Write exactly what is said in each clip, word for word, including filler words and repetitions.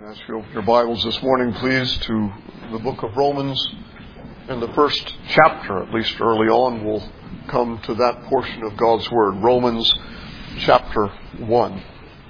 Ask you your Bibles this morning, please, to the book of Romans. In the first chapter, at least early on, we'll come to that portion of God's Word. Romans chapter one.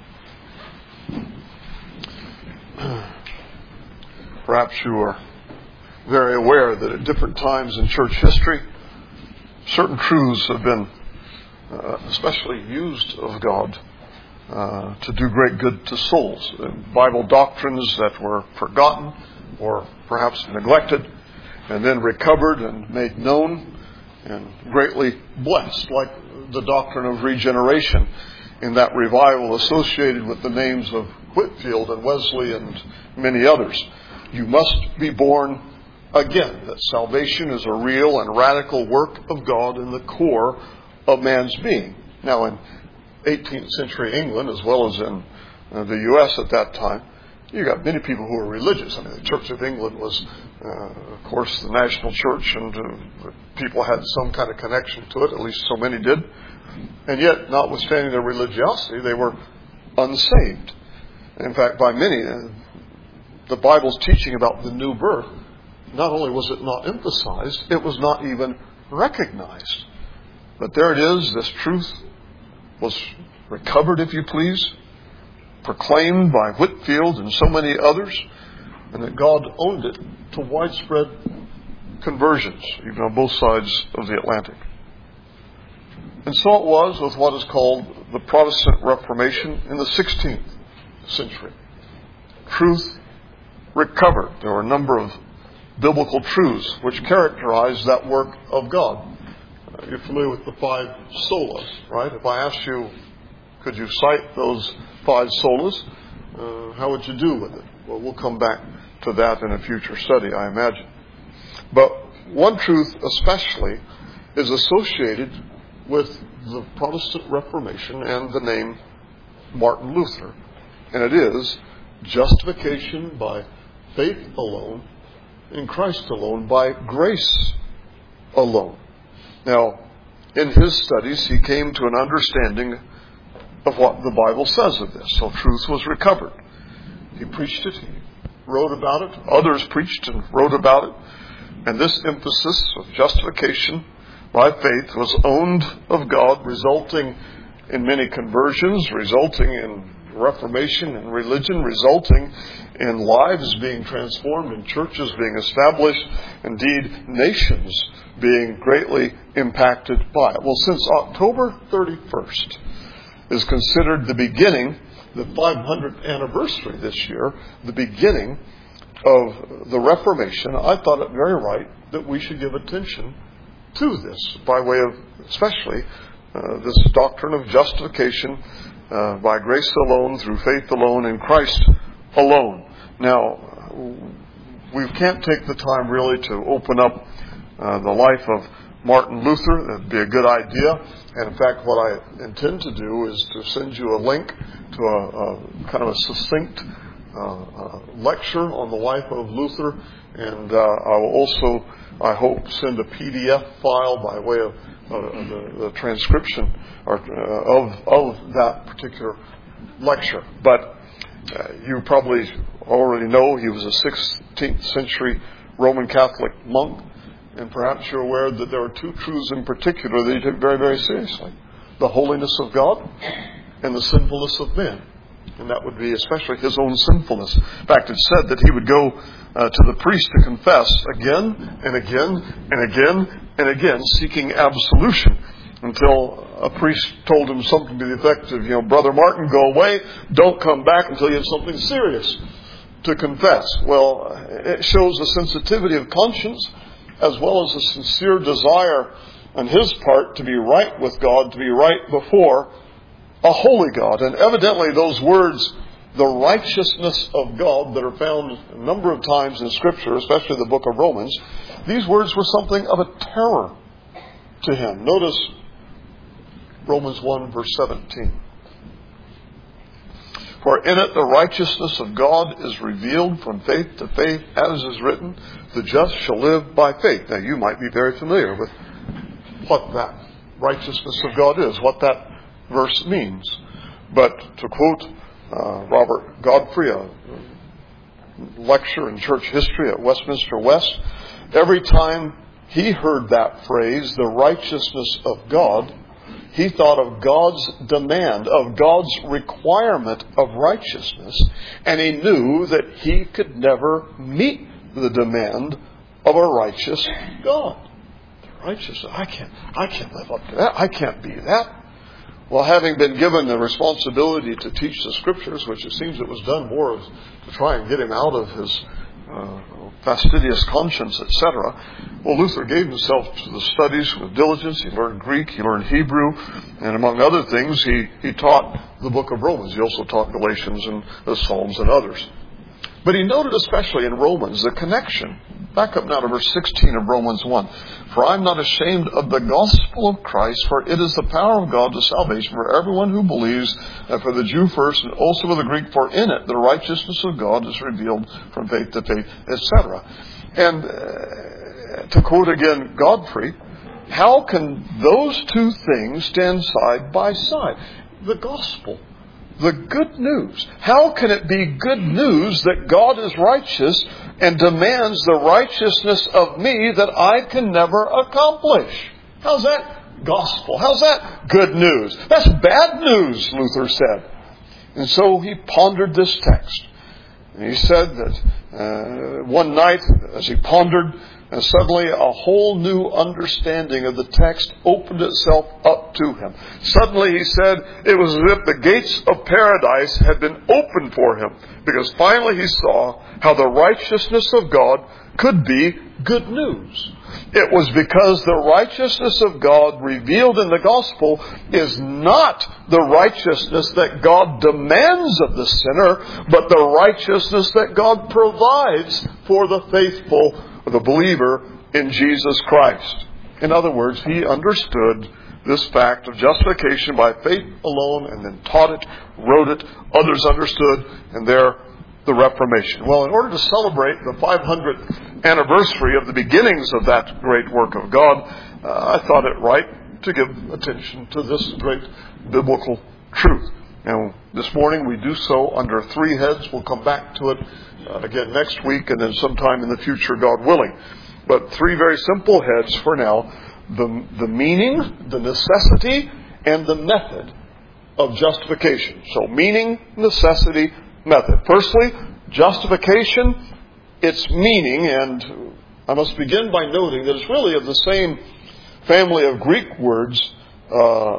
Perhaps you are very aware that at different times in church history, certain truths have been uh, especially used of God Uh, to do great good to souls. Uh, Bible doctrines that were forgotten or perhaps neglected and then recovered and made known and greatly blessed, like the doctrine of regeneration in that revival associated with the names of Whitefield and Wesley and many others. You must be born again, that salvation is a real and radical work of God in the core of man's being. Now, in eighteenth century England, as well as in uh, the U S at that time, you got many people who were religious. I mean, the Church of England was, uh, of course, the national church, and uh, people had some kind of connection to it, at least so many did. And yet, notwithstanding their religiosity, they were unsaved. In fact, by many, uh, the Bible's teaching about the new birth, not only was it not emphasized, it was not even recognized. But there it is, this truth was recovered, if you please, proclaimed by Whitefield and so many others, and that God owned it to widespread conversions, even on both sides of the Atlantic. And so it was with what is called the Protestant Reformation in the sixteenth century. Truth recovered. There were a number of biblical truths which characterized that work of God. You're familiar with the five solas, right? If I asked you, could you cite those five solas, uh, how would you do with it? Well, we'll come back to that in a future study, I imagine. But one truth especially is associated with the Protestant Reformation and the name Martin Luther. And it is justification by faith alone, in Christ alone, by grace alone. Now, in his studies, he came to an understanding of what the Bible says of this. So truth was recovered. He preached it. He wrote about it. Others preached and wrote about it. And this emphasis of justification by faith was owned of God, resulting in many conversions, resulting in reformation and religion, resulting in lives being transformed and churches being established, indeed nations being greatly impacted by it. Well, since October thirty-first is considered the beginning, the five hundredth anniversary this year, the beginning of the Reformation, I thought it very right that we should give attention to this by way of especially uh, this doctrine of justification uh, by grace alone, through faith alone, in Christ alone. Now, we can't take the time really to open up Uh, the life of Martin Luther. That'd be a good idea. And in fact, what I intend to do is to send you a link to a, a kind of a succinct uh, uh, lecture on the life of Luther. And uh, I will also, I hope, send a P D F file by way of uh, the, the transcription or, uh, of, of that particular lecture. But uh, you probably already know he was a sixteenth century Roman Catholic monk. And perhaps you're aware that there are two truths in particular that he took very, very seriously. The holiness of God and the sinfulness of man. And that would be especially his own sinfulness. In fact, it's said that he would go uh, to the priest to confess again and again and again and again, seeking absolution, until a priest told him something to the effect of, you know, Brother Martin, go away, don't come back until you have something serious to confess. Well, it shows a sensitivity of conscience, as well as a sincere desire on his part to be right with God, to be right before a holy God. And evidently those words, the righteousness of God, that are found a number of times in Scripture, especially the book of Romans, these words were something of a terror to him. Notice Romans one, verse seventeen. For in it the righteousness of God is revealed from faith to faith, as is written, the just shall live by faith. Now, you might be very familiar with what that righteousness of God is, what that verse means. But to quote uh, Robert Godfrey, a lecture in church history at Westminster West. Every time he heard that phrase, the righteousness of God, he thought of God's demand, of God's requirement of righteousness, and he knew that he could never meet the demand of a righteous God. The righteous, I can't, I can't live up to that. I can't be that. Well, having been given the responsibility to teach the Scriptures, which it seems it was done more to try and get him out of his uh, fastidious conscience, et cetera, well, Luther gave himself to the studies with diligence. He learned Greek, he learned Hebrew, and among other things, he, he taught the book of Romans. He also taught Galatians and the Psalms and others. But he noted especially in Romans the connection. Back up now to verse sixteen of Romans one. For I am not ashamed of the gospel of Christ, for it is the power of God to salvation for everyone who believes, and for the Jew first, and also for the Greek, for in it the righteousness of God is revealed from faith to faith, et cetera. And uh, to quote again Godfrey, how can those two things stand side by side? The gospel. The good news. How can it be good news that God is righteous and demands the righteousness of me that I can never accomplish? How's that gospel? How's that good news? That's bad news, Luther said. And so he pondered this text. And he said that uh, one night, as he pondered, and suddenly a whole new understanding of the text opened itself up to him. Suddenly, he said, it was as if the gates of paradise had been opened for him. Because finally he saw how the righteousness of God could be good news. It was because the righteousness of God revealed in the gospel is not the righteousness that God demands of the sinner, but the righteousness that God provides for the faithful, the believer in Jesus Christ. In other words, he understood this fact of justification by faith alone and then taught it, wrote it, others understood, and there the Reformation. Well, in order to celebrate the five hundredth anniversary of the beginnings of that great work of God, uh, I thought it right to give attention to this great biblical truth. And this morning we do so under three heads. We'll come back to it uh, again next week and then sometime in the future, God willing. But three very simple heads for now. The, the meaning, the necessity, and the method of justification. So meaning, necessity, method. Firstly, justification, its meaning, and I must begin by noting that it's really of the same family of Greek words uh,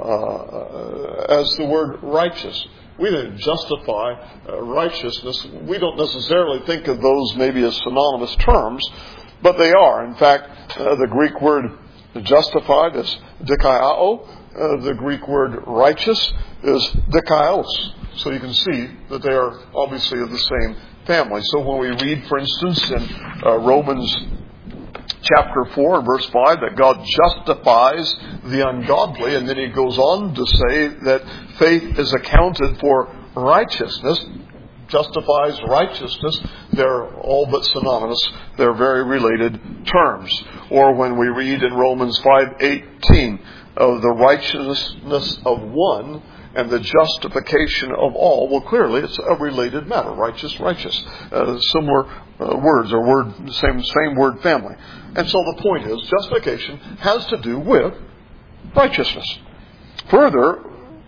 uh, as the word righteous. We didn't justify uh, righteousness. We don't necessarily think of those maybe as synonymous terms, but they are. In fact, uh, the Greek word justified is dikaiō. Uh, the Greek word righteous is dikaios. So you can see that they are obviously of the same family. So when we read, for instance, in uh, Romans chapter four, verse five, that God justifies the ungodly, and then he goes on to say that faith is accounted for righteousness, justifies righteousness, they're all but synonymous. They're very related terms. Or when we read in Romans five eighteen of the righteousness of one and the justification of all, well, clearly it's a related matter. Righteous, righteous. Uh, similar uh, words or word, same same word family. And so the point is, justification has to do with righteousness. Further,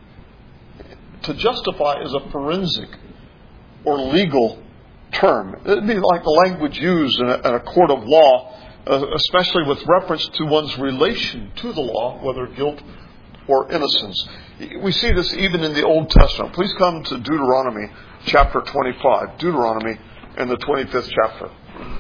to justify is a forensic or legal term. It'd be like the language used in a, in a court of law, uh, especially with reference to one's relation to the law, whether guilt or innocence. We see this even in the Old Testament. Please come to Deuteronomy chapter twenty-five. Deuteronomy in the twenty-fifth chapter.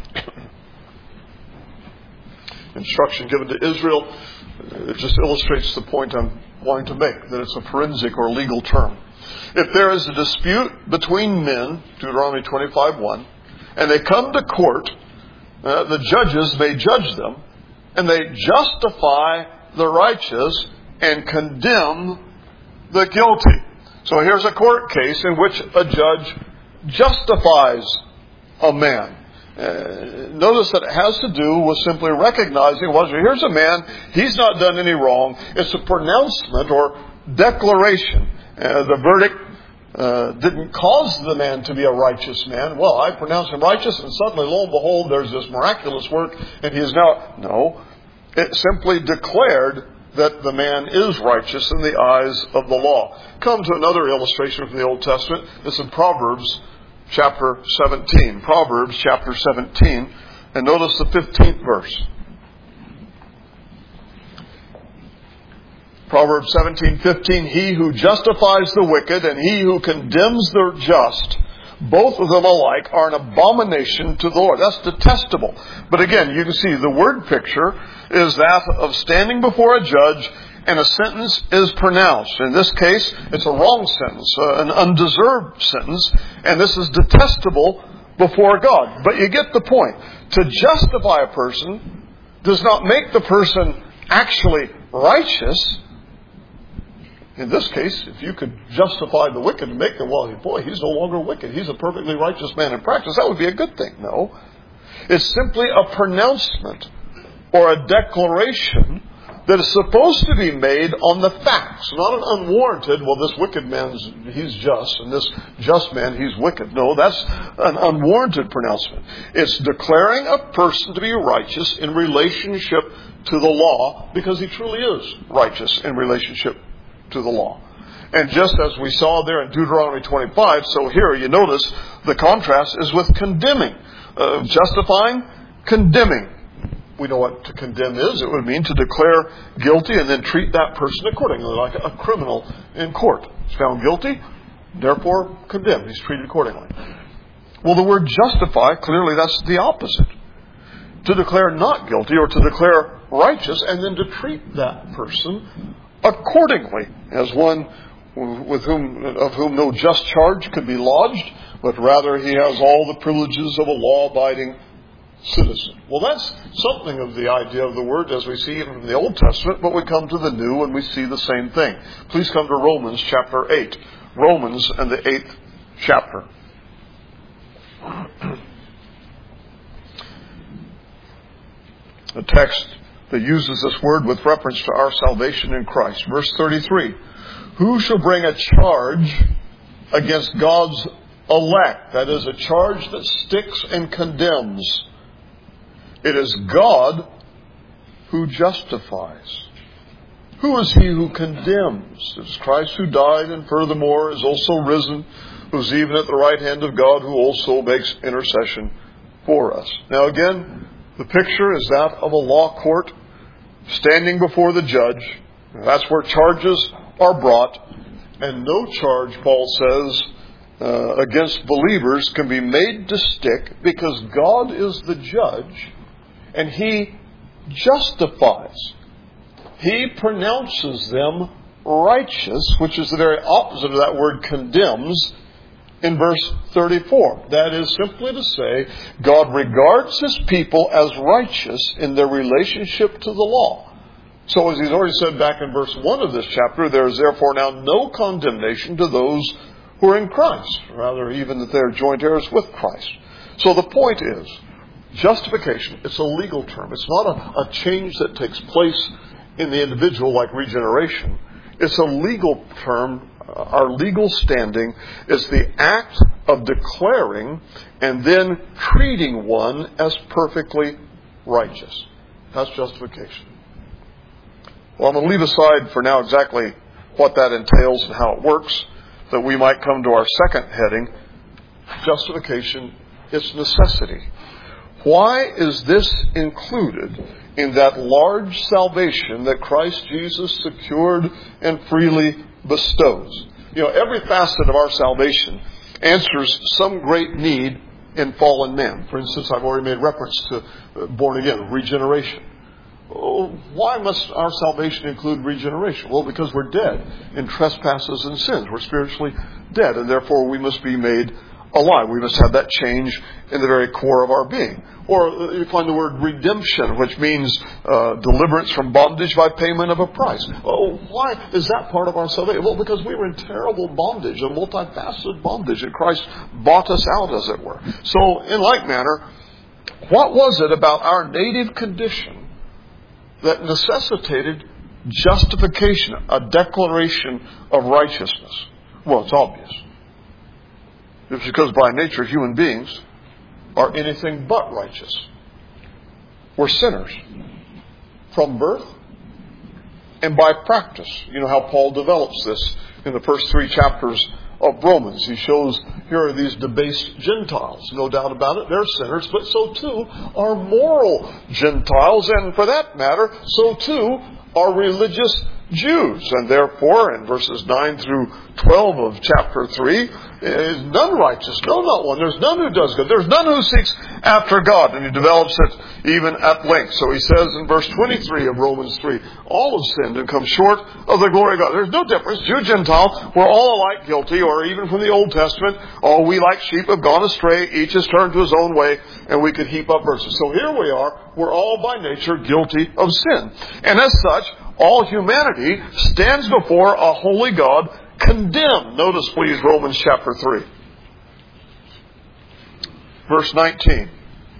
Instruction given to Israel. It just illustrates the point I'm wanting to make, that it's a forensic or legal term. If there is a dispute between men, Deuteronomy twenty-five one, and they come to court, uh, the judges may judge them, and they justify the righteous and condemn the guilty. So here's a court case in which a judge justifies a man. Uh, notice that it has to do with simply recognizing, well, here's a man, he's not done any wrong. It's a pronouncement or declaration. Uh, the verdict uh, didn't cause the man to be a righteous man. Well, I pronounce him righteous, and suddenly, lo and behold, there's this miraculous work, and he is now... No, it simply declared that the man is righteous in the eyes of the law. Come to another illustration from the Old Testament. It's in Proverbs chapter seventeen. Proverbs chapter seventeen. And notice the fifteenth verse. Proverbs seventeen fifteen. He who justifies the wicked and he who condemns the just, both of them alike are an abomination to the Lord. That's detestable. But again, you can see the word picture is that of standing before a judge and a sentence is pronounced. In this case, it's a wrong sentence, uh, an undeserved sentence, and this is detestable before God. But you get the point. To justify a person does not make the person actually righteous. In this case, if you could justify the wicked and make them, well, boy, he's no longer wicked. He's a perfectly righteous man in practice. That would be a good thing. No. It's simply a pronouncement or a declaration that is supposed to be made on the facts, not an unwarranted, well, this wicked man, he's just, and this just man, he's wicked. No, that's an unwarranted pronouncement. It's declaring a person to be righteous in relationship to the law, because he truly is righteous in relationship to the law. And just as we saw there in Deuteronomy twenty-five, so here you notice the contrast is with condemning. Uh, justifying, condemning. We know what to condemn is. It would mean to declare guilty and then treat that person accordingly, like a criminal in court. He's found guilty, therefore condemned. He's treated accordingly. Well, the word justify, clearly that's the opposite. To declare not guilty or to declare righteous and then to treat that person accordingly as one with whom of whom no just charge could be lodged, but rather he has all the privileges of a law-abiding citizen. Well, that's something of the idea of the word as we see it in the Old Testament, but we come to the New and we see the same thing. Please come to Romans chapter eight. Romans and the eighth chapter. A text that uses this word with reference to our salvation in Christ. Verse thirty-three. Who shall bring a charge against God's elect? That is, a charge that sticks and condemns. It is God who justifies. Who is he who condemns? It is Christ who died and furthermore is also risen, who is even at the right hand of God, who also makes intercession for us. Now again, the picture is that of a law court standing before the judge. That's where charges are brought. And no charge, Paul says, uh, against believers can be made to stick because God is the judge and He justifies. He pronounces them righteous, which is the very opposite of that word condemns, in verse thirty-four. That is simply to say, God regards His people as righteous in their relationship to the law. So as He's already said back in verse one of this chapter, there is therefore now no condemnation to those who are in Christ. Rather, even that they are joint heirs with Christ. So the point is, justification, it's a legal term. It's not a, a change that takes place in the individual like regeneration. It's a legal term. Our legal standing is the act of declaring and then treating one as perfectly righteous. That's justification. Well, I'm going to leave aside for now exactly what that entails and how it works, that we might come to our second heading, justification, its necessity. Why is this included in that large salvation that Christ Jesus secured and freely bestows? You know, every facet of our salvation answers some great need in fallen man. For instance, I've already made reference to born again, regeneration. Oh, why must our salvation include regeneration? Well, because we're dead in trespasses and sins. We're spiritually dead, and therefore we must be made alive. We must have that change in the very core of our being. Or you find the word redemption, which means uh, deliverance from bondage by payment of a price. Oh, why is that part of our salvation? Well, because we were in terrible bondage, a multifaceted bondage, and Christ bought us out, as it were. So, in like manner, what was it about our native condition that necessitated justification, a declaration of righteousness? Well, it's obvious. It's because by nature human beings are anything but righteous. We're sinners from birth and by practice. You know how Paul develops this in the first three chapters of Romans. He shows here are these debased Gentiles. No doubt about it, they're sinners, but so too are moral Gentiles, and for that matter, so too are religious Jews. And therefore, in verses nine through twelve of chapter three, is none righteous, no, not one. There's none who does good. There's none who seeks after God. And he develops it even at length. So he says in verse twenty-three of Romans three, all have sinned and come short of the glory of God. There's no difference. Jew, Gentile, we're all alike guilty, or even from the Old Testament, all we like sheep have gone astray, each has turned to his own way, and we could heap up verses. So here we are, we're all by nature guilty of sin. And as such, all humanity stands before a holy God condemned. Notice, please, Romans chapter three. Verse nineteen.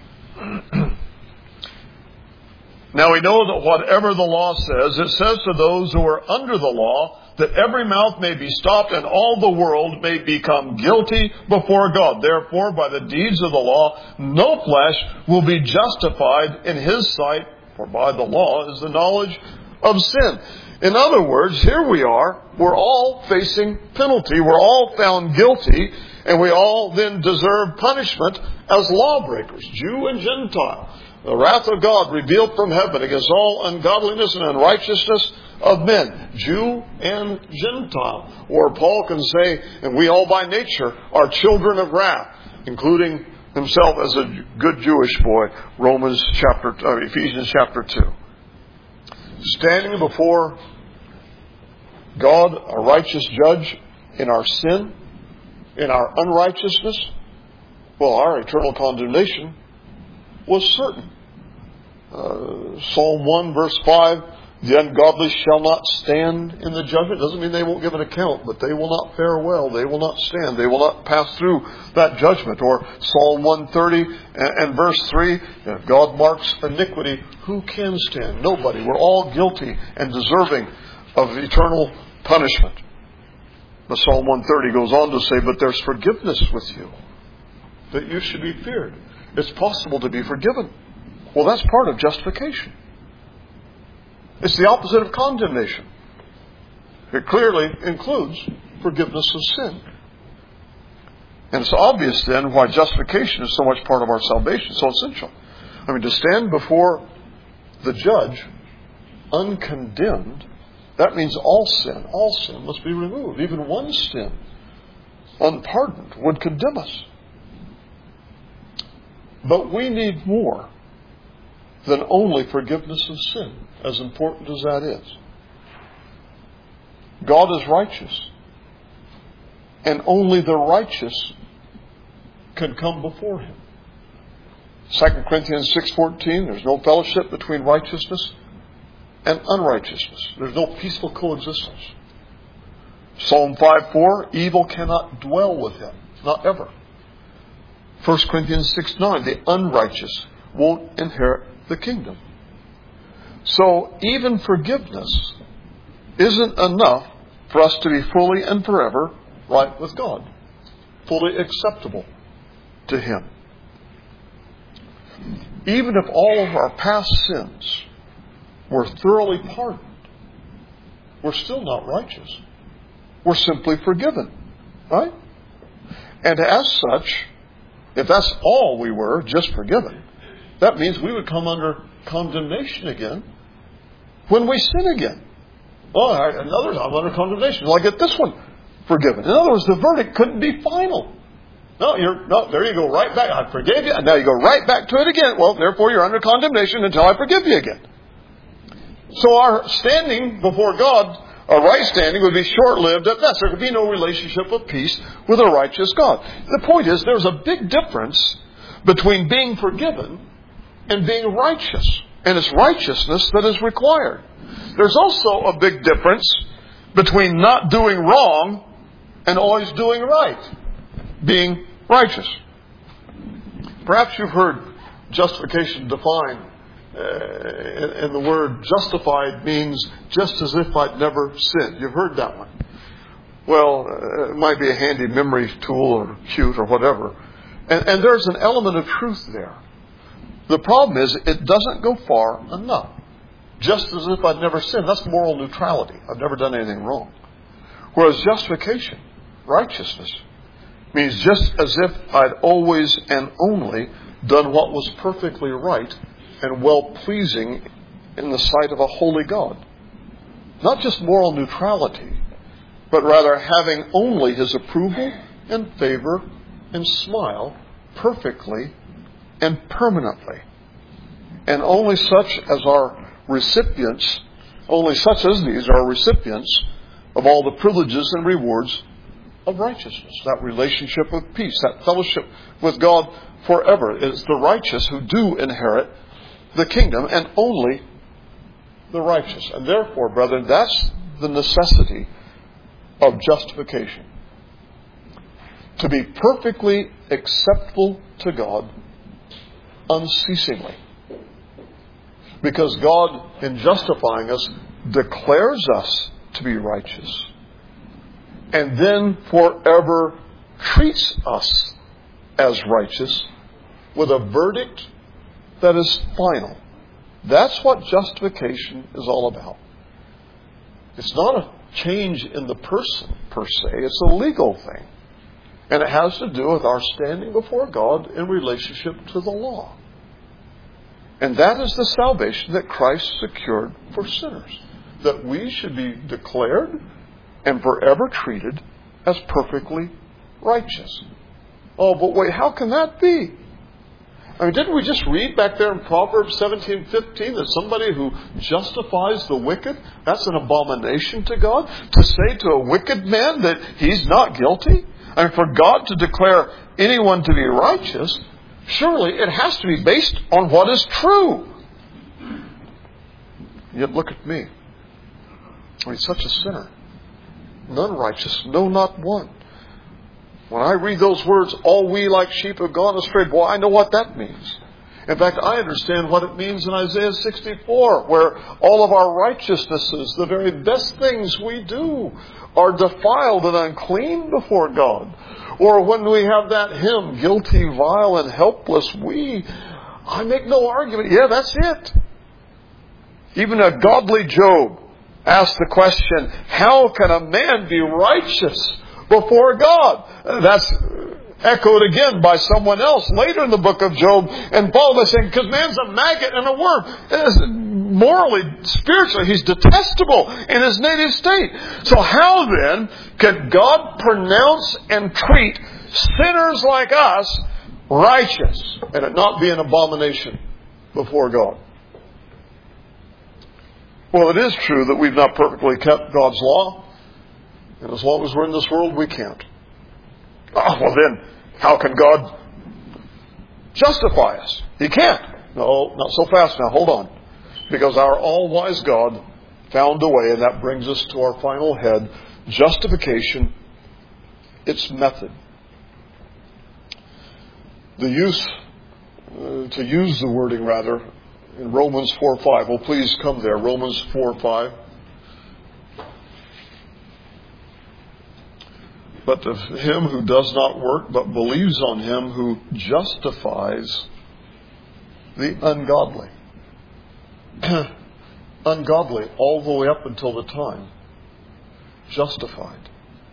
Now we know that whatever the law says, it says to those who are under the law, that every mouth may be stopped and all the world may become guilty before God. Therefore, by the deeds of the law, no flesh will be justified in his sight, for by the law is the knowledge of sin. In other words, here we are, we're all facing penalty, we're all found guilty, and we all then deserve punishment as lawbreakers, Jew and Gentile. The wrath of God revealed from heaven against all ungodliness and unrighteousness of men, Jew and Gentile. Or Paul can say, and we all by nature are children of wrath, including himself as a good Jewish boy, Romans chapter, uh, Ephesians chapter two. Standing before God, a righteous judge, in our sin, in our unrighteousness, well, our eternal condemnation was certain. Uh, Psalm one verse five, the ungodly shall not stand in the judgment. Doesn't mean they won't give an account, but they will not fare well. They will not stand. They will not pass through that judgment. Or Psalm one thirty and, and verse three, if God marks iniquity, who can stand? Nobody. We're all guilty and deserving of eternal punishment. But Psalm one thirty goes on to say, but there's forgiveness with you, that you should be feared. It's possible to be forgiven. Well, that's part of justification. It's the opposite of condemnation. It clearly includes forgiveness of sin. And it's obvious then why justification is so much part of our salvation, so essential. I mean, to stand before the judge uncondemned, that means all sin, all sin must be removed. Even one sin, unpardoned, would condemn us. But we need more than only forgiveness of sin, as important as that is. God is righteous, and only the righteous can come before Him. Second Corinthians six fourteen, there's no fellowship between righteousness and unrighteousness. There's no peaceful coexistence. Psalm five four, evil cannot dwell with Him, not ever. First Corinthians six nine, the unrighteous won't inherit the kingdom. So even forgiveness isn't enough for us to be fully and forever right with God, fully acceptable to Him. Even if all of our past sins were thoroughly pardoned, we're still not righteous. We're simply forgiven, right? And as such, if that's all we were, just forgiven, that means we would come under condemnation again when we sin again. Oh, another time under condemnation. Well, I get this one forgiven. In other words, the verdict couldn't be final. No, you're no. There you go, right back. I forgave you, and now you go right back to it again. Well, therefore, you're under condemnation until I forgive you again. So our standing before God, a right standing, would be short-lived at best. There could be no relationship of peace with a righteous God. The point is, there's a big difference between being forgiven and being righteous. And it's righteousness that is required. There's also a big difference between not doing wrong and always doing right. Being righteous. Perhaps you've heard justification defined. Uh, and the word justified means just as if I'd never sinned. You've heard that one. well, uh, it might be a handy memory tool or cute or whatever. And, and there's an element of truth there. The problem is it doesn't go far enough. Just as if I'd never sinned. That's moral neutrality. I've never done anything wrong. Whereas justification, righteousness, means just as if I'd always and only done what was perfectly right and well-pleasing in the sight of a holy God. Not just moral neutrality, but rather having only His approval and favor and smile perfectly and permanently. And only such as are recipients, only such as these are recipients of all the privileges and rewards of righteousness. That relationship of peace, that fellowship with God forever. It's the righteous who do inherit the kingdom, and only the righteous. And therefore, brethren, that's the necessity of justification. To be perfectly acceptable to God unceasingly. Because God, in justifying us, declares us to be righteous. And then forever treats us as righteous with a verdict that is final. That's what justification is all about. It's not a change in the person per se. It's a legal thing. And it has to do with our standing before God in relationship to the law. And that is the salvation that Christ secured for sinners. That we should be declared and forever treated as perfectly righteous. Oh, but wait, how can that be? I mean, didn't we just read back there in Proverbs seventeen fifteen that somebody who justifies the wicked, that's an abomination to God? To say to a wicked man that he's not guilty? I mean, for God to declare anyone to be righteous, surely it has to be based on what is true. Yet look at me. I mean, such a sinner. None righteous, no, not one. When I read those words, all we like sheep have gone astray, boy, I know what that means. In fact, I understand what it means in Isaiah sixty-four, where all of our righteousnesses, the very best things we do, are defiled and unclean before God. Or when we have that hymn, guilty, vile, and helpless, we, I make no argument. Yeah, that's it. Even a godly Job asked the question, how can a man be righteous before God? That's echoed again by someone else later in the book of Job, and followed by saying, because man's a maggot and a worm. Morally, spiritually, he's detestable in his native state. So how then can God pronounce and treat sinners like us righteous, and it not be an abomination before God? Well, it is true that we've not perfectly kept God's law. And as long as we're in this world, we can't. Oh, well then, how can God justify us? He can't. No, not so fast now. Hold on. Because our all-wise God found a way, and that brings us to our final head, justification, its method. The use, uh, to use the wording rather, in Romans four five. Well, please come there. Romans four five. But of him who does not work, but believes on him who justifies the ungodly. Ungodly all the way up until the time justified.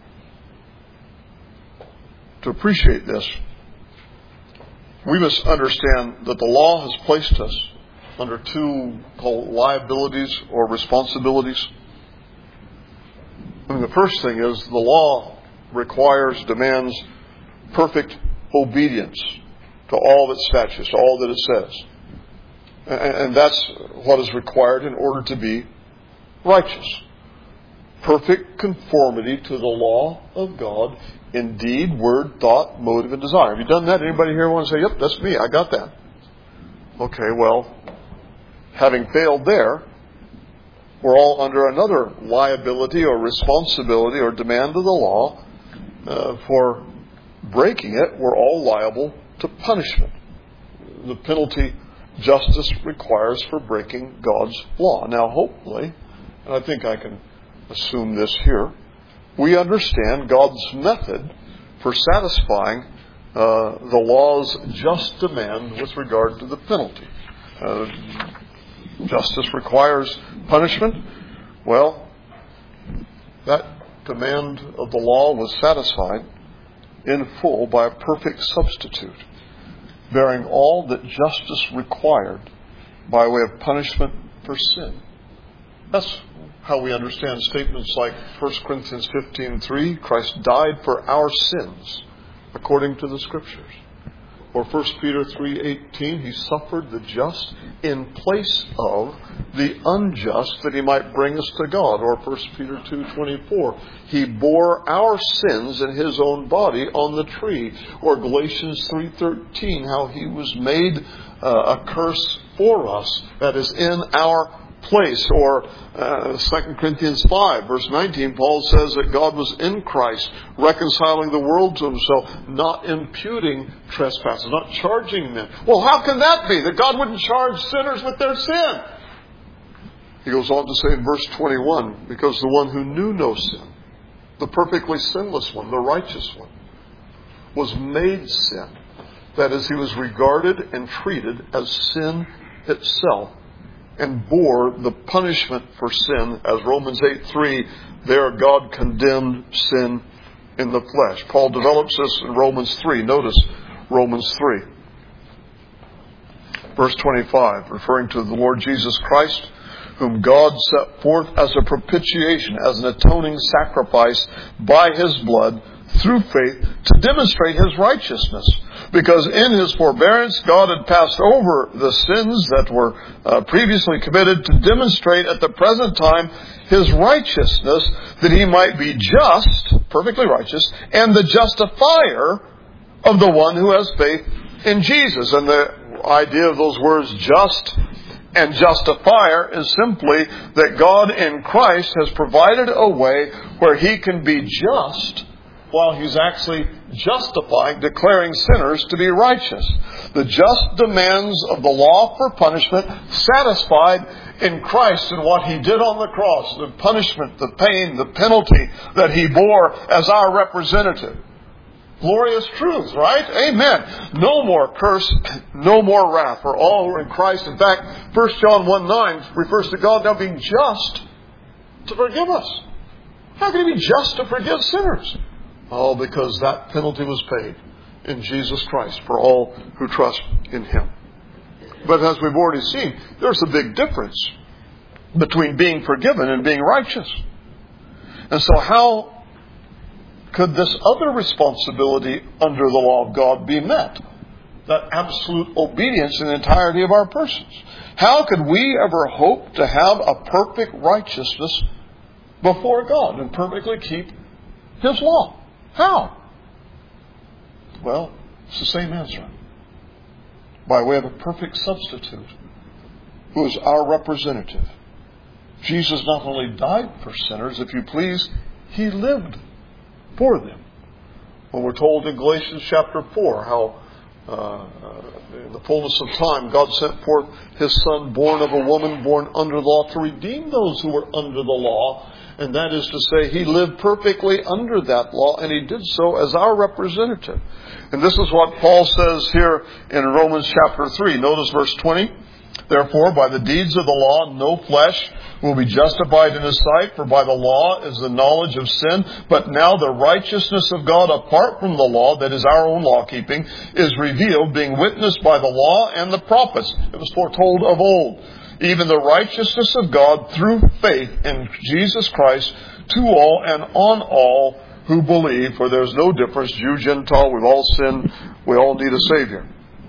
To appreciate this, we must understand that the law has placed us under two called liabilities or responsibilities. And the first thing is the law requires, demands perfect obedience to all its statutes, to all that it says. And that's what is required in order to be righteous. Perfect conformity to the law of God in deed, word, thought, motive, and desire. Have you done that? Anybody here want to say, yep, that's me, I got that? Okay, well, having failed there, we're all under another liability or responsibility or demand of the law. Uh, for breaking it, we're all liable to punishment. The penalty justice requires for breaking God's law. Now, hopefully, and I think I can assume this here, we understand God's method for satisfying uh, the law's just demand with regard to the penalty. Uh, justice requires punishment. Well, that demand of the law was satisfied in full by a perfect substitute, bearing all that justice required by way of punishment for sin. That's how we understand statements like First Corinthians fifteen three, Christ died for our sins according to the Scriptures. Or First Peter three eighteen, He suffered the just in place of the unjust that He might bring us to God. Or First Peter two twenty-four, He bore our sins in His own body on the tree. Or Galatians three thirteen, how He was made uh, a curse for us, that is in our place. Or uh, Second Corinthians five, verse nineteen, Paul says that God was in Christ, reconciling the world to Himself, not imputing trespasses, not charging them. Well, how can that be? That God wouldn't charge sinners with their sin? He goes on to say in verse twenty-one, because the one who knew no sin, the perfectly sinless one, the righteous one, was made sin. That is, He was regarded and treated as sin itself, and bore the punishment for sin, as Romans eight three, there God condemned sin in the flesh. Paul develops this in Romans three. Notice Romans three. Verse twenty-five, referring to the Lord Jesus Christ, whom God set forth as a propitiation, as an atoning sacrifice by His blood, through faith, to demonstrate His righteousness. Because in His forbearance, God had passed over the sins that were uh, previously committed, to demonstrate at the present time His righteousness, that He might be just, perfectly righteous, and the justifier of the one who has faith in Jesus. And the idea of those words, just and justifier, is simply that God in Christ has provided a way where He can be just while He's actually justifying, declaring sinners to be righteous. The just demands of the law for punishment satisfied in Christ and what He did on the cross. The punishment, the pain, the penalty that He bore as our representative. Glorious truth, right? Amen. No more curse, no more wrath for all who are in Christ. In fact, First John one nine refers to God now being just to forgive us. How can He be just to forgive sinners? Oh, because that penalty was paid in Jesus Christ for all who trust in Him. But as we've already seen, there's a big difference between being forgiven and being righteous. And so how could this other responsibility under the law of God be met? That absolute obedience in the entirety of our persons. How could we ever hope to have a perfect righteousness before God and perfectly keep His law? How? Well, it's the same answer. By way of a perfect substitute, who is our representative. Jesus not only died for sinners, if you please, He lived for them. When we're told in Galatians chapter four how uh, in the fullness of time God sent forth His Son, born of a woman, born under the law, to redeem those who were under the law. And that is to say, He lived perfectly under that law, and He did so as our representative. And this is what Paul says here in Romans chapter three. Notice verse twenty. Therefore, by the deeds of the law, no flesh will be justified in His sight, for by the law is the knowledge of sin. But now the righteousness of God apart from the law, that is our own law keeping, is revealed, being witnessed by the law and the prophets. It was foretold of old. Even the righteousness of God through faith in Jesus Christ to all and on all who believe. For there's no difference, Jew, Gentile, we've all sinned, we all need a Savior.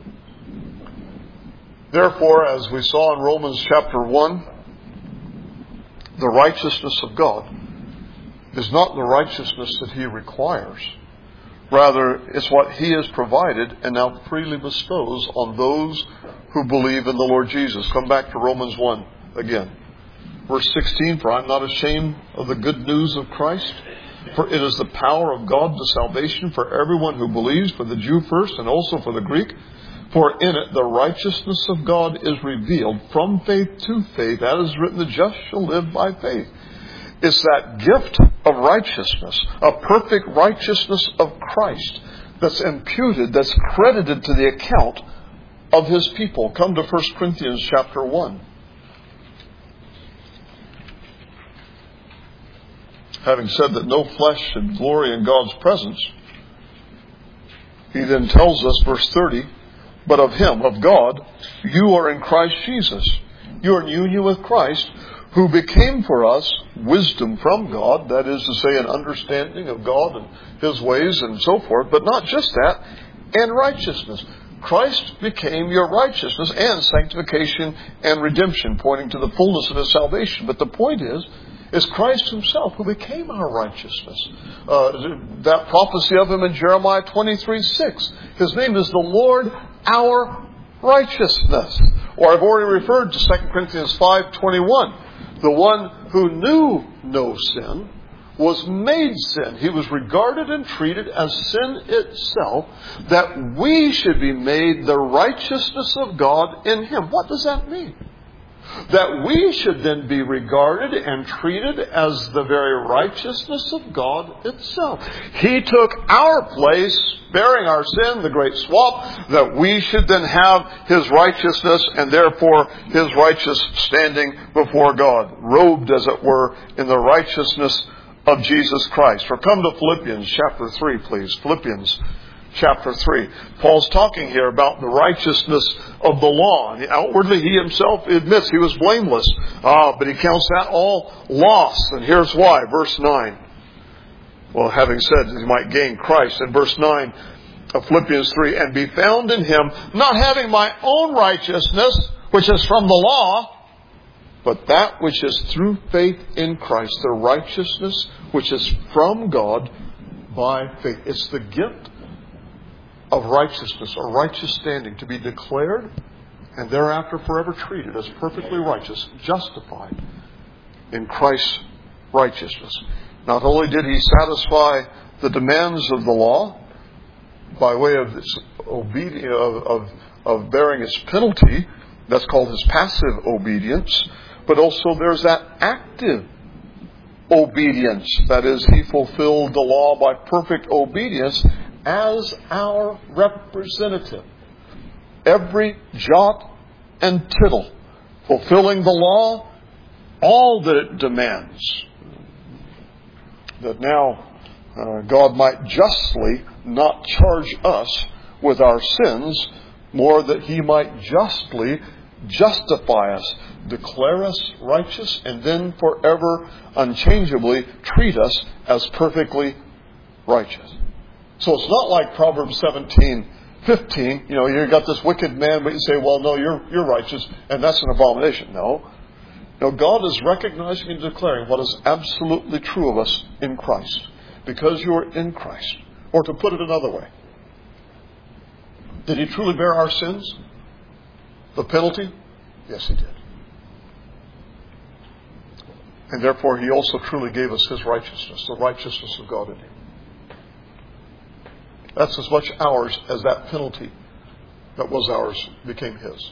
Therefore, as we saw in Romans chapter one, the righteousness of God is not the righteousness that He requires. Rather, it's what He has provided and now freely bestows on those who believe in the Lord Jesus. Come back to Romans one again. Verse sixteen, for I am not ashamed of the good news of Christ, for it is the power of God to salvation for everyone who believes, for the Jew first and also for the Greek. For in it the righteousness of God is revealed from faith to faith. As is written, the just shall live by faith. It's that gift of righteousness, a perfect righteousness of Christ that's imputed, that's credited to the account of His people. Come to First Corinthians chapter one. Having said that no flesh should glory in God's presence, He then tells us, verse thirty, but of Him, of God, you are in Christ Jesus. You are in union with Christ, who became for us wisdom from God, that is to say, an understanding of God and His ways and so forth, but not just that, and righteousness. Christ became your righteousness and sanctification and redemption, pointing to the fullness of His salvation. But the point is, is Christ Himself who became our righteousness. Uh, that prophecy of Him in Jeremiah twenty-three six. His name is the Lord our righteousness. Or I've already referred to Second Corinthians five twenty-one. The one who knew no sin was made sin. He was regarded and treated as sin itself, that we should be made the righteousness of God in Him. What does that mean? That we should then be regarded and treated as the very righteousness of God itself. He took our place, bearing our sin, the great swap, that we should then have His righteousness and therefore His righteous standing before God, robed, as it were, in the righteousness of Jesus Christ. Or come to Philippians chapter three, please. Philippians chapter three. Paul's talking here about the righteousness of the law. And outwardly, he himself admits he was blameless. Uh, but he counts that all loss. And here's why. Verse nine. Well, having said that he might gain Christ. In verse nine of Philippians three, and be found in Him, not having my own righteousness, which is from the law, but that which is through faith in Christ, the righteousness which is from God by faith. It's the gift of righteousness, or righteous standing, to be declared and thereafter forever treated as perfectly righteous, justified in Christ's righteousness. Not only did He satisfy the demands of the law by way of its obedience, of, of, of bearing its penalty, that's called His passive obedience, but also there's that active obedience. That is, He fulfilled the law by perfect obedience as our representative. Every jot and tittle, fulfilling the law, all that it demands. That now uh, God might justly not charge us with our sins, more that He might justly justify us, declare us righteous, and then forever, unchangeably treat us as perfectly righteous. So it's not like Proverbs seventeen fifteen. You know, you've got this wicked man, but you say, well, no, you're you're righteous, and that's an abomination. No. No, God is recognizing and declaring what is absolutely true of us in Christ. Because you are in Christ. Or to put it another way, did He truly bear our sins? The penalty? Yes, He did. And therefore, He also truly gave us His righteousness, the righteousness of God in Him. That's as much ours as that penalty that was ours became His.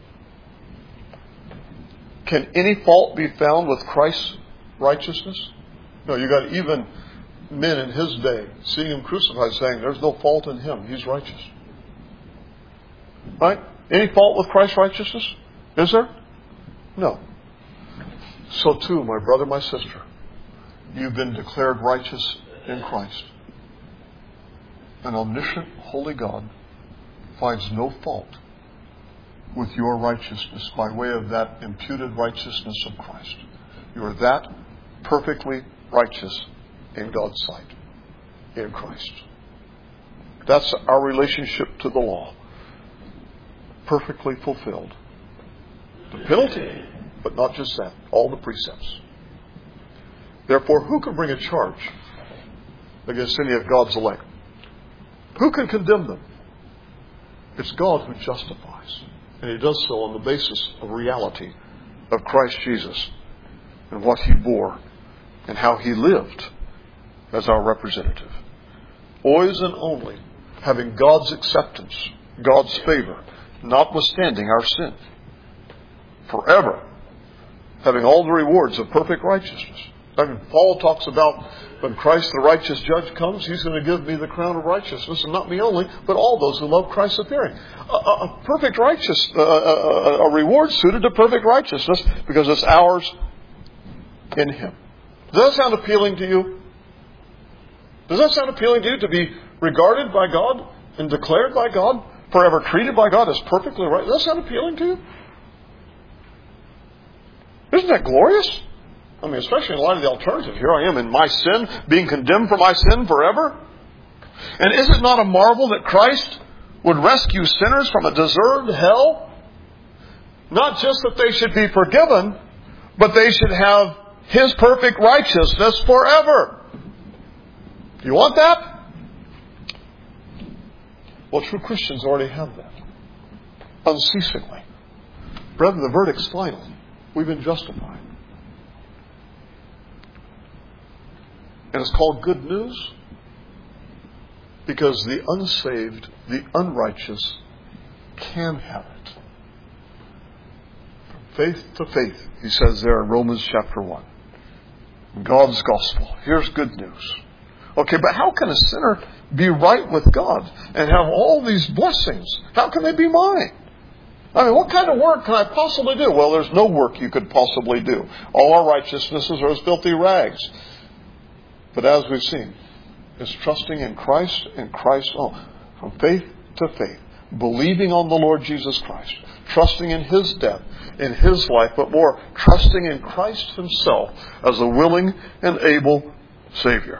Can any fault be found with Christ's righteousness? No, you got even men in His day seeing Him crucified saying there's no fault in Him. He's righteous. Right? Any fault with Christ's righteousness? Is there? No. So too, my brother, my sister, you've been declared righteous in Christ. An omniscient, holy God finds no fault with your righteousness by way of that imputed righteousness of Christ. You are that perfectly righteous in God's sight, in Christ. That's our relationship to the law. Perfectly fulfilled. The penalty, but not just that, all the precepts. Therefore, who can bring a charge against any of God's elect? Who can condemn them? It's God who justifies. And He does so on the basis of reality of Christ Jesus and what He bore and how He lived as our representative. Always and only having God's acceptance, God's favor, notwithstanding our sin. Forever having all the rewards of perfect righteousness. I mean, Paul talks about when Christ, the righteous judge, comes, He's going to give me the crown of righteousness, and not me only, but all those who love Christ's appearing. A, a, a perfect righteous, uh, a, a reward suited to perfect righteousness, because it's ours in Him. Does that sound appealing to you? Does that sound appealing to you, to be regarded by God and declared by God, forever treated by God as perfectly right? Does that sound appealing to you? Isn't that glorious? I mean, especially in light of the alternative. Here I am in my sin, being condemned for my sin forever. And is it not a marvel that Christ would rescue sinners from a deserved hell? Not just that they should be forgiven, but they should have His perfect righteousness forever. Do you want that? Well, true Christians already have that. Unceasingly. Brethren, the verdict's final. We've been justified. And it's called good news because the unsaved, the unrighteous, can have it. From faith to faith, he says there in Romans chapter one. God's gospel. Here's good news. Okay, but how can a sinner be right with God and have all these blessings? How can they be mine? I mean, what kind of work can I possibly do? Well, there's no work you could possibly do. All our righteousnesses are as filthy rags. But as we've seen, it's trusting in Christ and Christ alone. From faith to faith. Believing on the Lord Jesus Christ. Trusting in His death, in His life, but more trusting in Christ Himself as a willing and able Savior.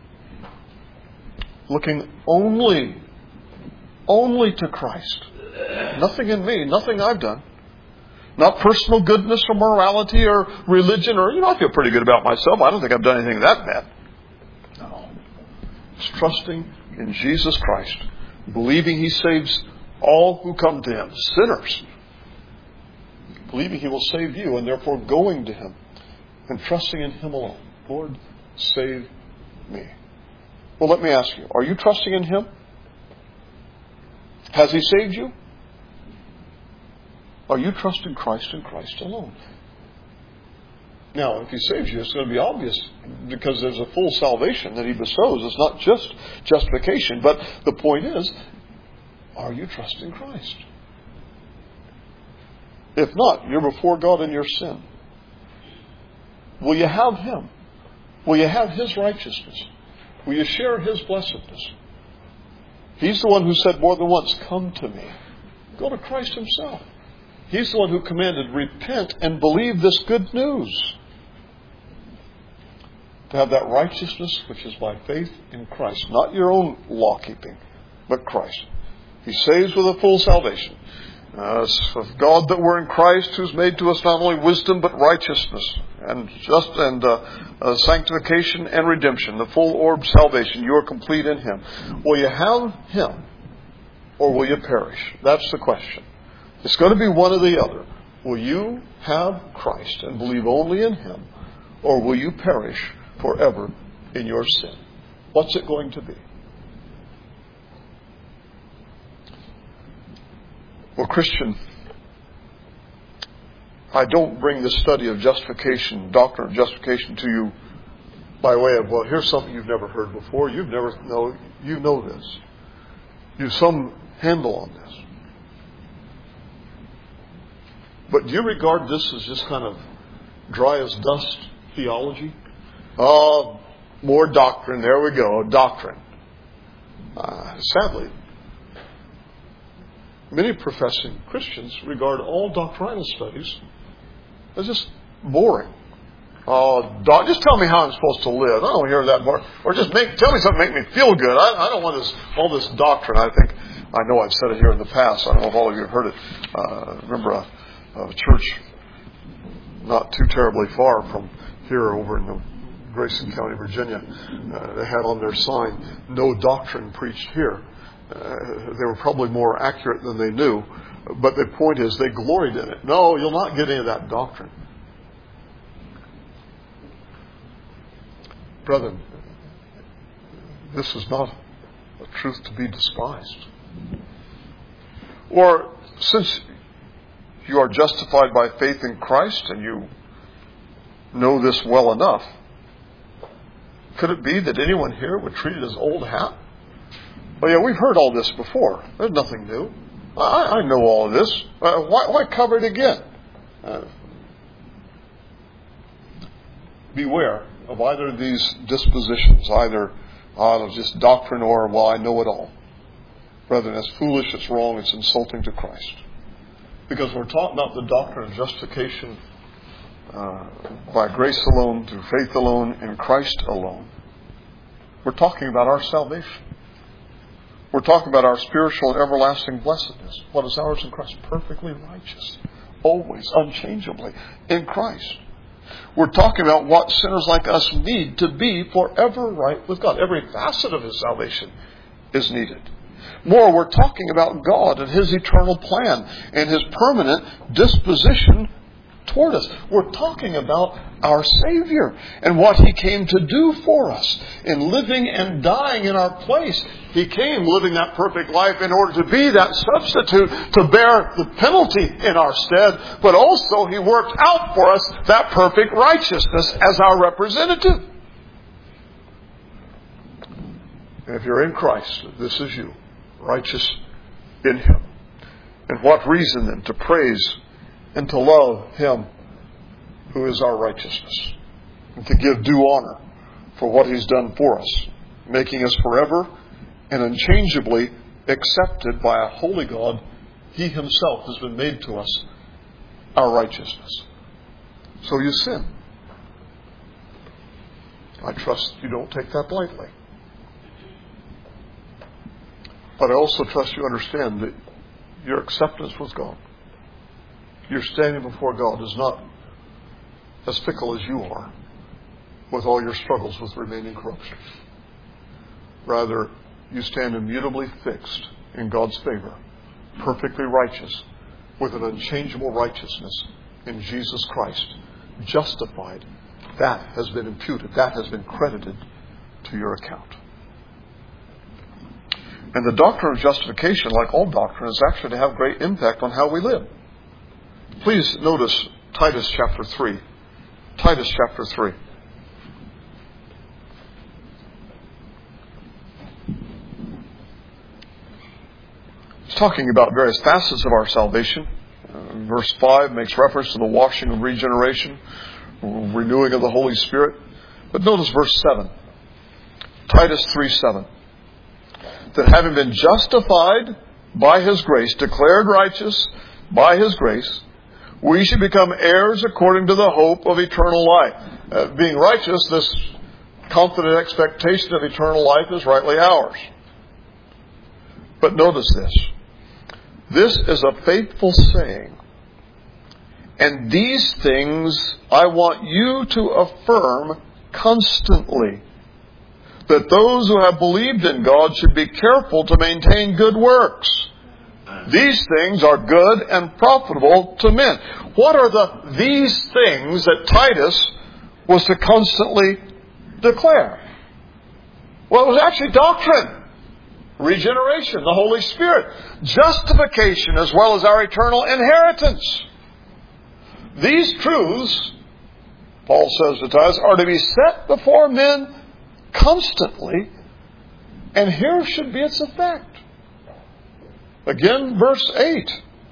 Looking only, only to Christ. Nothing in me, nothing I've done. Not personal goodness or morality or religion or, you know, I feel pretty good about myself. I don't think I've done anything that bad. No. It's trusting in Jesus Christ. Believing He saves all who come to Him. Sinners. Believing He will save you and therefore going to Him. And trusting in Him alone. Lord, save me. Well, let me ask you, are you trusting in Him? Has He saved you? Are you trusting Christ and Christ alone? Now, if He saves you, it's going to be obvious because there's a full salvation that He bestows. It's not just justification. But the point is, are you trusting Christ? If not, you're before God in your sin. Will you have Him? Will you have His righteousness? Will you share His blessedness? He's the one who said more than once, come to me. Go to Christ Himself. He's the one who commanded, repent and believe this good news. To have that righteousness which is by faith in Christ. Not your own law keeping, but Christ. He saves with a full salvation. Uh, of God that we're in Christ, who's made to us not only wisdom but righteousness and just and uh, uh, sanctification and redemption, the full orb salvation. You are complete in Him. Will you have Him, or will you perish? That's the question. It's going to be one or the other. Will you have Christ and believe only in Him, or will you perish forever in your sin? What's it going to be? Well, Christian, I don't bring the study of justification, doctrine of justification to you by way of, well, here's something you've never heard before. You've never know you know this. You have some handle on this. But do you regard this as just kind of dry as dust theology? Oh, more doctrine. There we go, doctrine. Uh, sadly, many professing Christians regard all doctrinal studies as just boring. Oh, doc, just tell me how I'm supposed to live. I don't hear that more. Or just make, tell me something to make me feel good. I, I don't want this all this doctrine. I think I know I've said it here in the past. I don't know if all of you have heard it. Uh, remember a, a church not too terribly far from here, over in the Grayson County, Virginia. Uh, they had on their sign, "No doctrine preached here." Uh, they were probably more accurate than they knew. But the point is, they gloried in it. No, you'll not get any of that doctrine. Brethren, this is not a truth to be despised. Or, since you are justified by faith in Christ, and you know this well enough, Could it be that anyone here would treat it as old hat? Well, yeah, we've heard all this before. There's nothing new. I, I know all of this. Uh, why, why cover it again? Uh, beware of either of these dispositions, either out of just doctrine or, well, I know it all. Rather than it's foolish, it's wrong, it's insulting to Christ. Because we're talking about the doctrine of justification uh, by grace alone, through faith alone, in Christ alone. We're talking about our salvation. We're talking about our spiritual and everlasting blessedness. What is ours in Christ? Perfectly righteous. Always, unchangeably, in Christ. We're talking about what sinners like us need to be forever right with God. Every facet of His salvation is needed. More, we're talking about God and His eternal plan and His permanent disposition toward us. We're talking about our Savior and what He came to do for us in living and dying in our place. He came living that perfect life in order to be that substitute to bear the penalty in our stead, but also He worked out for us that perfect righteousness as our representative. And if you're in Christ, this is you, righteous in Him. And what reason then to praise and to love Him who is our righteousness, and to give due honor for what He's done for us, making us forever and unchangeably accepted by a holy God. He Himself has been made to us our righteousness. So you sin. I trust you don't take that lightly. But I also trust you understand that your acceptance with God, your standing before God, is not as fickle as you are with all your struggles with remaining corruption. Rather, you stand immutably fixed in God's favor, perfectly righteous, with an unchangeable righteousness in Jesus Christ, justified. That has been imputed, that has been credited to your account. And the doctrine of justification, like all doctrine, is actually to have great impact on how we live. Please notice Titus chapter three. Titus chapter three. It's talking about various facets of our salvation. Uh, verse five makes reference to the washing of regeneration, renewing of the Holy Spirit. But notice verse seven. Titus three seven. That having been justified by His grace, declared righteous by His grace, we should become heirs according to the hope of eternal life. Uh, being righteous, this confident expectation of eternal life is rightly ours. But notice this. This is a faithful saying. And these things I want you to affirm constantly, that those who have believed in God should be careful to maintain good works. These things are good and profitable to men. What are the these things that Titus was to constantly declare? Well, it was actually doctrine, regeneration, the Holy Spirit, justification, as well as our eternal inheritance. These truths, Paul says to Titus, are to be set before men constantly, and here should be its effect. Again, verse eight.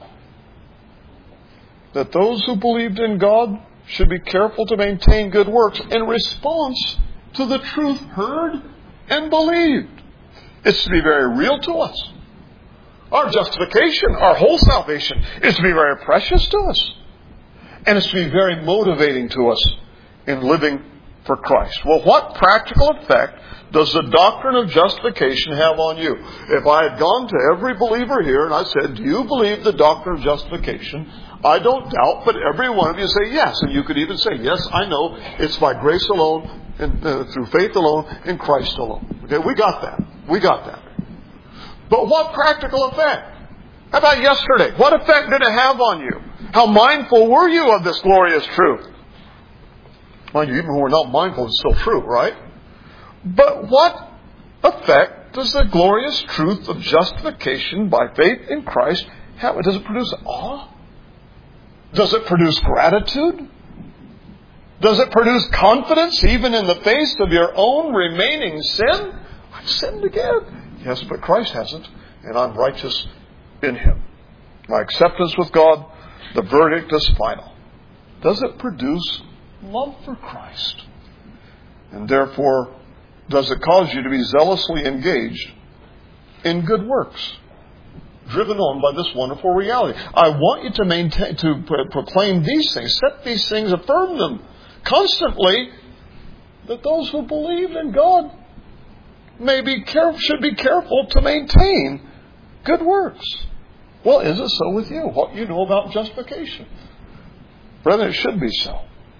That those who believed in God should be careful to maintain good works in response to the truth heard and believed. It's to be very real to us. Our justification, our whole salvation, is to be very precious to us. And it's to be very motivating to us in living for Christ. Well, what practical effect does the doctrine of justification have on you? If I had gone to every believer here and I said, do you believe the doctrine of justification? I don't doubt, but every one of you say yes. And you could even say, yes, I know. It's by grace alone, and uh, through faith alone, in Christ alone. Okay, we got that. We got that. But what practical effect? How about yesterday? What effect did it have on you? How mindful were you of this glorious truth? Mind you, even when we're not mindful, it's still true, right? But what effect does the glorious truth of justification by faith in Christ have? Does it produce awe? Does it produce gratitude? Does it produce confidence even in the face of your own remaining sin? I've sinned again. Yes, but Christ hasn't, and I'm righteous in Him. My acceptance with God, the verdict is final. Does it produce love for Christ? And therefore, does it cause you to be zealously engaged in good works, driven on by this wonderful reality? I want you to maintain, to pro- proclaim these things, set these things, affirm them constantly, that those who believe in God may be careful, should be careful to maintain good works. Well, is it so with you? What you know about justification? Brethren, it should be so.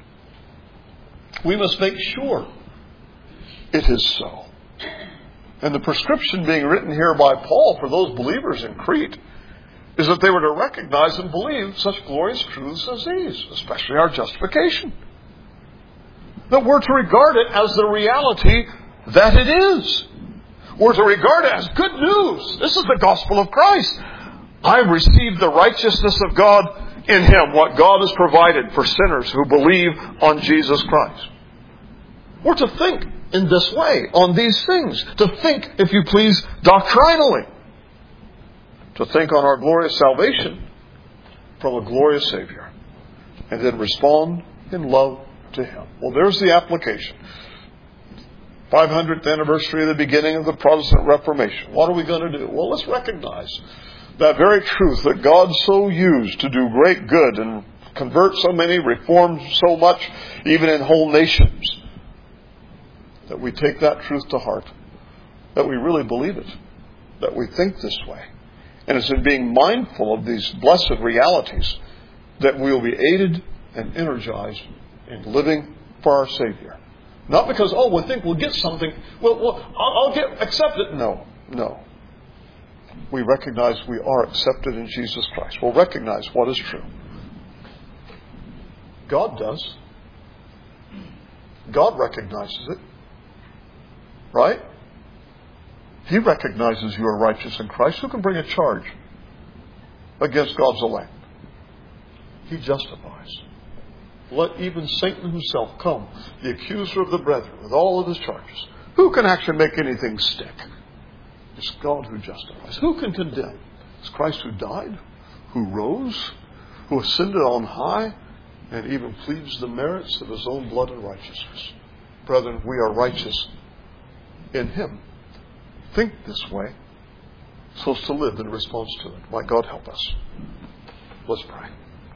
We must make sure it is so. And the prescription being written here by Paul for those believers in Crete is that they were to recognize and believe such glorious truths as these, especially our justification. That we're to regard it as the reality that it is. We're to regard it as good news. This is the gospel of Christ. I've received the righteousness of God in Him, what God has provided for sinners who believe on Jesus Christ. We're to think in this way, on these things. To think, if you please, doctrinally. To think on our glorious salvation from a glorious Savior. And then respond in love to Him. Well, there's the application. five hundredth anniversary of the beginning of the Protestant Reformation. What are we going to do? Well, let's recognize that very truth that God so used to do great good and convert so many, reform so much, even in whole nations. That we take that truth to heart. That we really believe it. That we think this way. And it's in being mindful of these blessed realities that we will be aided and energized in living for our Savior. Not because, oh, we think we'll get something. Well, well I'll, I'll get accepted. No, no. We recognize we are accepted in Jesus Christ. We'll recognize what is true. God does. God recognizes it. Right? He recognizes you are righteous in Christ. Who can bring a charge against God's elect? He justifies. Let even Satan himself come, the accuser of the brethren, with all of his charges. Who can actually make anything stick? It's God who justifies. Who can condemn? It's Christ who died, who rose, who ascended on high, and even pleads the merits of His own blood and righteousness. Brethren, we are righteous in Him. Think this way, so as to live in response to it. Might God help us. Let's pray.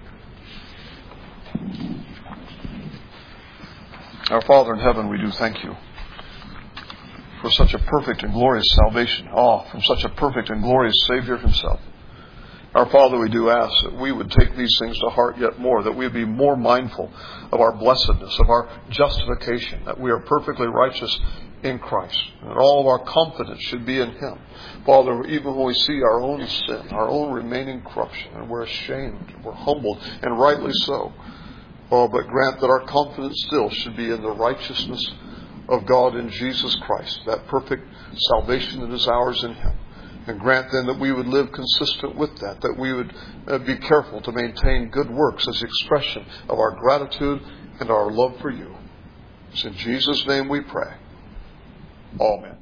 Our Father in heaven, we do thank You for such a perfect and glorious salvation. Oh, from such a perfect and glorious Savior Himself. Our Father, we do ask that we would take these things to heart yet more, that we would be more mindful of our blessedness, of our justification, that we are perfectly righteous in Christ, and all of our confidence should be in Him. Father, even when we see our own sin, our own remaining corruption, and we're ashamed, we're humbled, and rightly so. Oh, but grant that our confidence still should be in the righteousness of God in Jesus Christ, that perfect salvation that is ours in Him. And grant then that we would live consistent with that, that we would uh, be careful to maintain good works as expression of our gratitude and our love for You. It's in Jesus' name we pray. Amen.